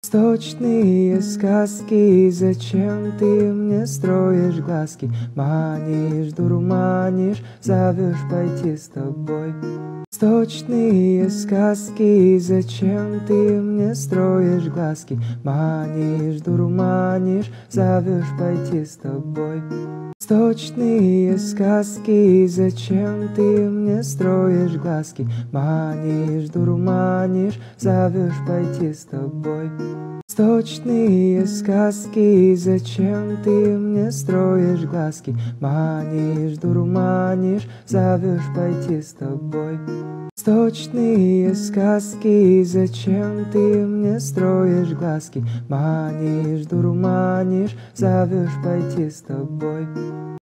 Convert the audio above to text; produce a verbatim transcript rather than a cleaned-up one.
Сточные сказки, зачем ты мне строишь глазки? Манишь, дурманишь, зовешь пойти с тобой. Сточные сказки, зачем ты мне строишь глазки? Манишь, дурманишь, зовешь пойти с тобой. Сточные сказки, зачем ты мне строишь глазки? Манишь, дурманишь, зовешь пойти с тобой. Сточные сказки, зачем ты мне строишь глазки? Манишь, дурманишь, зовешь пойти с тобой. Сточные сказки, зачем ты мне строишь глазки? Манишь, дурманишь, зовешь пойти с тобой.